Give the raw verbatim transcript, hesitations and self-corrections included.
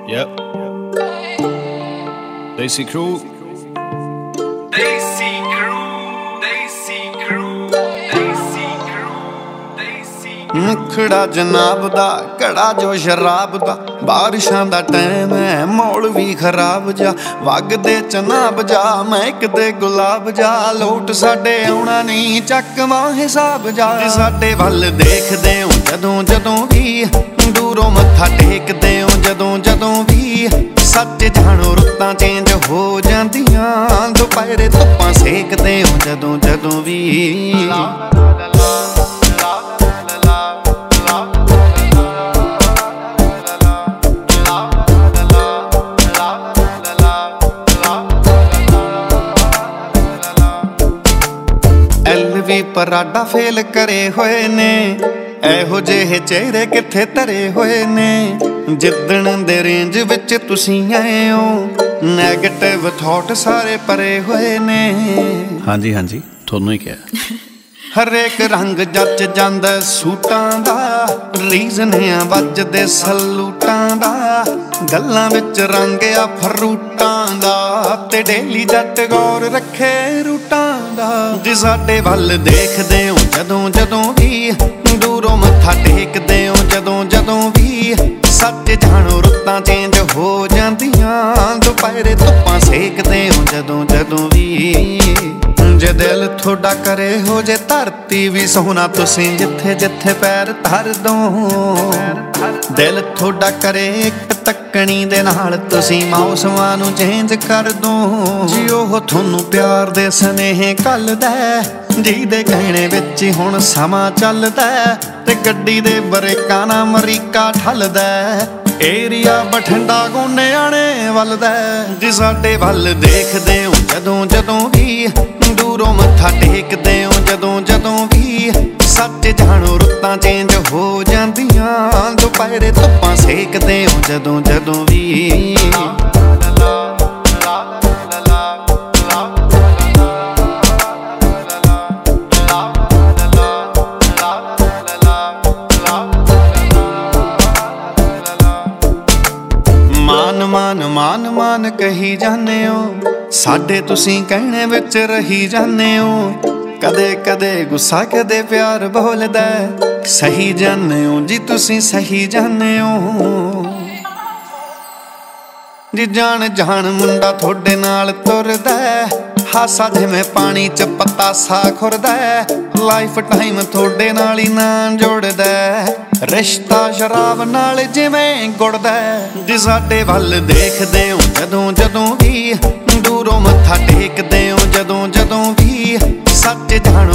Yep. Desi Crew. Desi Crew, Desi Crew, Desi Crew, Desi Crew. ਮੁਖੜਾ ਜਨਾਬ ਦਾ ਘੜਾ ਜੋ ਸ਼ਰਾਬ ਦਾ, ਬਾਰਿਸ਼ਾਂ ਦਾ ਟਾਈਮ ਹੈ ਮੌਲ ਵੀ ਖਰਾਬ ਜਾ, ਵਗਦੇ ਚਨਾਬ ਜਾ ਮੈਂ ਕਿਤੇ ਗੁਲਾਬ ਜਾ, ਲੋਟ ਸਾਡੇ ਆਉਣਾ ਨਹੀਂ ਚੱਕਵਾਂ ਹਿਸਾਬ ਜਾ। ਸਾਡੇ ਵੱਲ ਦੇਖਦੇ ਹੋ ਜਦੋਂ ਜਦੋਂ ਵੀ, ਦੂਰੋਂ ਮੱਥਾ ਟੇਕਦੇ ਹੋ ਜਦੋਂ ਜਦੋਂ ਵੀ, ਸੱਚ ਜਾਣੋ ਰੁੱਤਾਂ ਚੇਂਜ ਹੋ ਜਾਂਦੀਆਂ, ਦੁਪਹਿਰੇ ਧੁੱਪਾਂ ਸੇਕਦੇ ਹੋ ਜਦੋਂ ਜਦੋਂ ਵੀ। ਐਲ ਵੀ ਪਰਾਡਾ ਫੇਲ ਕਰੇ ਹੋਏ ਨੇ, ਇਹੋ ਜਿਹੇ ਚਿਹਰੇ ਕਿੱਥੇ ਧਰੇ ਹੋਏ ਨੇ, ਜਿੱਦਣ ਦੇ ਰੇਂਜ ਵਿੱਚ ਤੁਸੀਂ ਆਏ ਹੋ, ਨੈਗੇਟਿਵ ਥਾਟ ਸਾਰੇ ਭਰੇ ਹੋਏ ਨੇ। ਹਾਂਜੀ ਹਾਂਜੀ ਤੁਹਾਨੂੰ ਹੀ ਕਿਹਾ। ਹਰੇਕ ਰੰਗ ਜੱਚ ਜਾਂਦਾ ਸੂਟਾਂ ਦਾ, ਰੀਜ਼ਨ ਆ ਵੱਜਦੇ ਸਲੂਟਾਂ ਦਾ, ਗੱਲਾਂ ਵਿੱਚ ਰੰਗ ਆ ਫਰੂਟਾਂ ਦਾ, ਤੇ ਡੇਲੀ ਜੱਟ ਗੌਰ ਰੱਖੇ ਰੂਟਾਂ ਦਾ। ਜੇ ਸਾਡੇ ਵੱਲ ਦੇਖਦੇ ਹੋ ਜਦੋਂ ਜਦੋਂ ਵੀ, ਦੂਰੋਂ ਮੱਥਾ ਟੇਕਦੇ ਹੋ ਜਦੋਂ ਜਦੋਂ ਵੀ, ਸੱਚ ਜਾਣੋ ਰੁੱਤਾਂ ਚੇਂਜ ਹੋ ਜਾਂਦੀਆਂ, ਦੁਪਹਿਰੇ ਧੁੱਪਾਂ ਸੇਕਦੇ ਹੋ ਜਦੋਂ ਜਦੋਂ ਵੀ। ਜੇ ਦਿਲ ਤੁਹਾਡਾ ਕਰੇ ਹੋ ਜੇ ਧਰਤੀ ਵੀ ਸੋਹਣਾ, ਤੁਸੀਂ ਜਿੱਥੇ ਜਿੱਥੇ ਪੈਰ ਧਰ ਦੋ, ਦਿਲ ਤੁਹਾਡਾ ਕਰੇ ਇੱਕ ਤੱਕਣੀ ਦੇ ਨਾਲ, ਤੁਸੀਂ ਮੌਸਮਾਂ ਨੂੰ ਚੇਂਜ ਕਰ ਦੋ। ਜੀ ਉਹ ਤੁਹਾਨੂੰ ਪਿਆਰ ਦੇ ਸਨੇਹ ਘੱਲਦਾ, ਜਿਹਦੇ ਕਹਿਣੇ ਵਿੱਚ ਹੀ ਹੁਣ ਸਮਾਂ ਚੱਲਦਾ, ਤੇ ਗੱਡੀ ਦੇ ਬਰੇਕਾਂ ਨਾਲ ਅਮਰੀਕਾ ਠੱਲਦਾ, ਏਰੀਆ ਬਠਿੰਡਾ ਗੋਨਿਆਣੇ ਵੱਲਦਾ। ਜੇ ਸਾਡੇ ਵੱਲ ਦੇਖਦੇ ਹੋ ਜਦੋਂ ਜਦੋਂ ਵੀ, ਦੂਰੋਂ ਮੱਥਾ ਟੇਕਦੇ ਹੋ ਜਦੋਂ ਜਦੋਂ ਵੀ, ਸੱਚ ਜਾਣੋ ਰੁੱਤਾਂ ਚੇਂਜ ਹੋ ਜਾਂਦੀਆਂ, ਦੁਪਹਿਰੇ ਧੁੱਪਾਂ ਸੇਕਦੇ ਹੋ ਜਦੋਂ ਜਦੋਂ ਵੀ। ਮਾਨ ਮਾਨ ਮਾਨ ਮਾਨ ਕਹੀ ਜਾਂਦੇ ਹੋ, ਸਾਡੇ ਤੁਸੀਂ ਕਹਿਣੇ ਵਿੱਚ ਰਹੀ ਜਾਂਦੇ ਹੋ, ਕਦੇ ਕਦੇ ਗੁੱਸਾ ਕਦੇ ਪਿਆਰ ਬੋਲਦਾ, ਸਹੀ ਜਾਂਦੇ ਹੋ ਜੀ ਤੁਸੀਂ ਸਹੀ ਜਾਂਦੇ ਹੋ। ਜੀ ਜਾਣ ਜਾਣ ਮੁੰਡਾ ਤੁਹਾਡੇ ਨਾਲ ਤੁਰਦਾ, ਹਾਸਾ ਜਿਵੇਂ ਪਾਣੀ ਚ ਪਤਾਸਾ ਖੁਰਦਾ, ਲਾਈਫ ਟਾਈਮ ਤੁਹਾਡੇ ਨਾਲ ਹੀ ਨਾ ਜੁੜਦਾ, ਰਿਸ਼ਤਾ ਸ਼ਰਾਬ ਨਾਲ ਜਿਵੇਂ ਗੁੜਦਾ। ਜੇ ਸਾਡੇ ਵੱਲ ਦੇਖਦੇ ਹੋ ਜਦੋਂ ਜਦੋਂ ਵੀ, ਦੂਰੋਂ ਮੱਥਾ ਟੇਕਦੇ ਹੋ ਜਦੋਂ ਜਦੋਂ ਵੀ, ਸੱਚ ਜਾਣ